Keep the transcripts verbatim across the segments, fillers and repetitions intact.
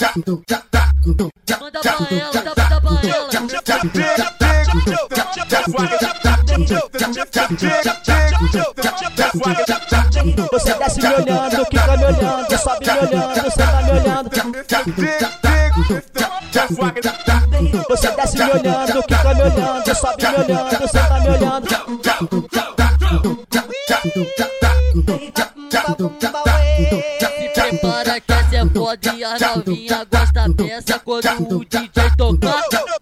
Manda pra ela, manda pra ela. Você desce me olhando, quica me olhando, sobe me olhando, senta me olhando. Você desce me olhando, quica me olhando, sobe me olhando, senta me olhando. Se prepara que essa é foda e a novinha gosta dessa quando o D J tocar.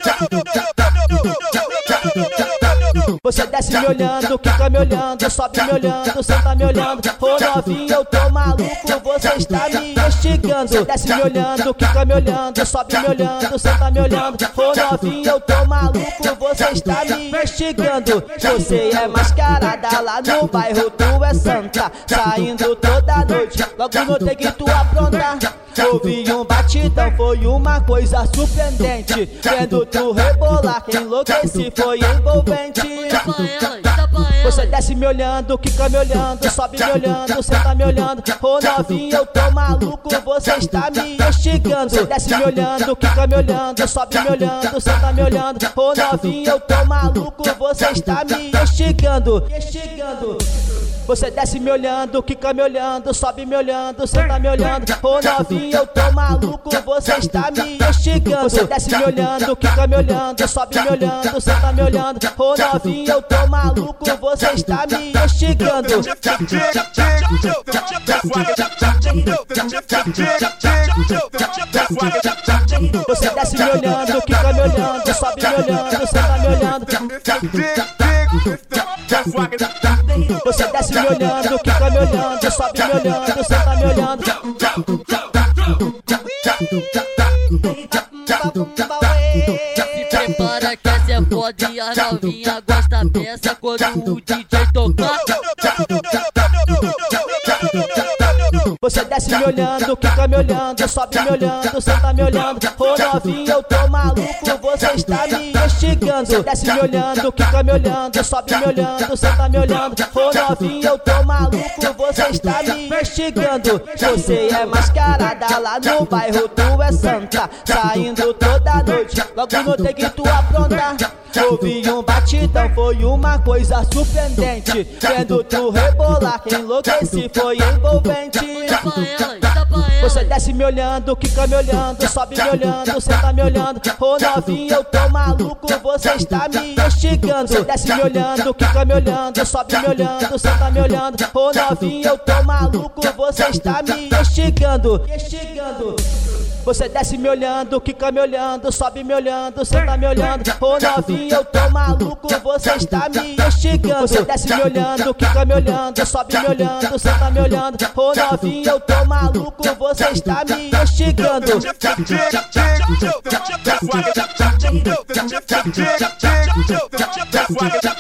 Você desce me olhando, quica me olhando, sobe me olhando, senta me olhando. Ô novinha, eu tô maluco, você está me investigando. Desce me olhando, quica me olhando, sobe me olhando, senta me olhando. Ô novinha, eu tô maluco, você está me investigando. Você é mascarada lá no bairro, tu é santa, saindo toda noite, logo notei que tu apronta. Ouvi um batidão, foi uma coisa surpreendente. Vendo tu rebolar, enlouqueci, foi envolvente. Você desce me olhando, quica me olhando, sobe me olhando, senta me olhando. Ô novinha, eu tô maluco, você está me investigando. Você desce me olhando, quica me olhando, sobe me olhando, senta me olhando. Ô novinha, eu tô maluco, você está me investigando. Investigando. Você desce me olhando, quica me olhando, sobe me olhando, senta me olhando. Ô novinha, eu tô maluco, você está me investigando. Você desce me olhando, quica me olhando, sobe me olhando, senta me olhando. Ô novinha, eu tô maluco, você está me investigando. Você desce me olhando, quica me olhando, sobe me olhando, senta me olhando. Você desce me olhando, quica me olhando, sobe me olhando, senta me olhando. Se prepara que essa é foda e a novinha gosta dessa quando o D J tocar. Você desce me olhando, quica me olhando, sobe me olhando, senta me olhando. Ô novinha, eu tô maluco, você está me investigando. Você desce me olhando, quica me olhando, sobe me olhando, senta me olhando. Ô novinha, eu tô maluco, você está me investigando. Você é mascarada lá no bairro, tu é santa, saindo toda noite, logo notei que tu apronta. Ouvi um batidão, foi uma coisa surpreendente. Vendo tu rebolar, enlouqueci, foi envolvente. Você desce me olhando, quica me olhando, sobe me olhando, senta me olhando. Ô novinha, eu tô maluco, você está me investigando. Você desce me olhando, quica me olhando, sobe me olhando, senta me olhando. Ô novinha, eu tô maluco, você está me investigando. Investigando. Você desce me olhando, quica me olhando, sobe me olhando, senta me olhando. Ô novinha, eu tô maluco, você está me investigando. Você desce me olhando, quica me olhando, sobe me olhando, senta me olhando. Ô novinha, eu tô maluco, você está me investigando. That's why